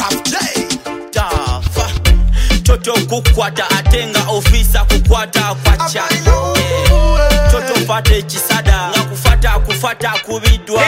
Tough J Tough Toto kukwata atenga ofisa kukwata kwacha Toto fate chisada nga kufata kubidwa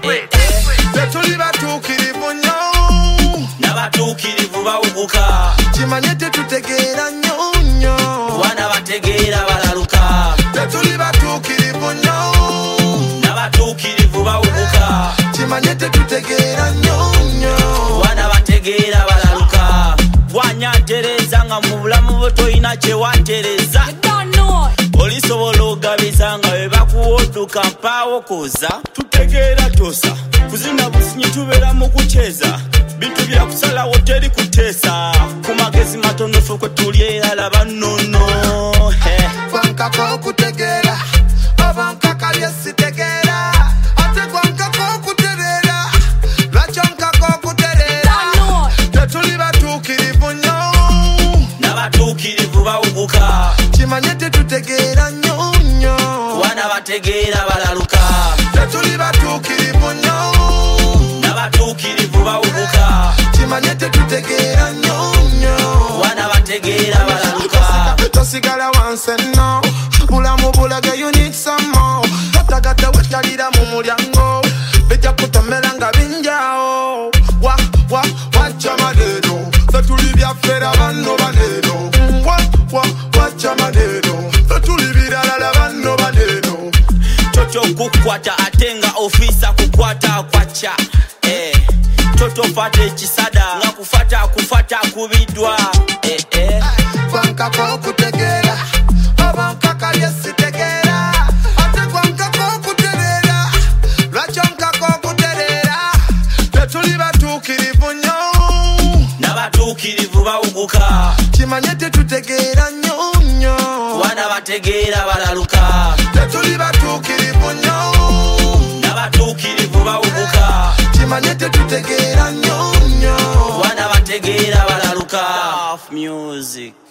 Tetuli batukirivu nnyo n'abatukirivu bawuguka kimanye tetutegeera nnyo wana bategeera balaluka Tetuli batukirivu nnyo n'abatukirivu bawuguka kimanye tetutegeera nnyo wana bategeera balaluka wanyatereza nga mu bulamu bwo toyina kye watereza olisobola ogabiza nga bwe bakuwodduka mpaawo koza tutegeera tosa kuzina businyi tubeera mu kucheza bintu bya kusalawo teri kuteesa ku magezi matonofu kwe tuli alaba nnono kwankako okutegeera oba nkaka byesitegeera ate kwankako okutereera lwakyo nkako okutereera tetuli batuukirivu nnyo n'abatuukirivu bawuguka kimanye tetutegeera nnyo wana bategeera balaluka tetuli batuukirivu nnyo n'abatuukirivu bawuguka kimanye tetutegeera nnyo wana bategeera balaluka tosigala wansi enno bulamu bulage you need some more totagatte wetalira mu mulyango bijja kutomera nga binjawo wajja maneeno fetuli byaffera banno baneeno wajja maneeno fetuli biralala banno baneeno Toto kukwata atenga ofisa kukwata kwacha Toto fate chisada nga kufata kubidwa kwankako okutegeera oba nkaka byesitegeera ate kwankako okutereera lwakyo nkako okutereera tetuli batuukirivu nnyo n'abatuukirivu bawuguka kimanye tetutegeera nnyo wana bategeera balaluka tetuli batuukirivu nnyo n'abatuukirivu bawuguka kimanye tetutegeera nnyo wana bategeera balaluka music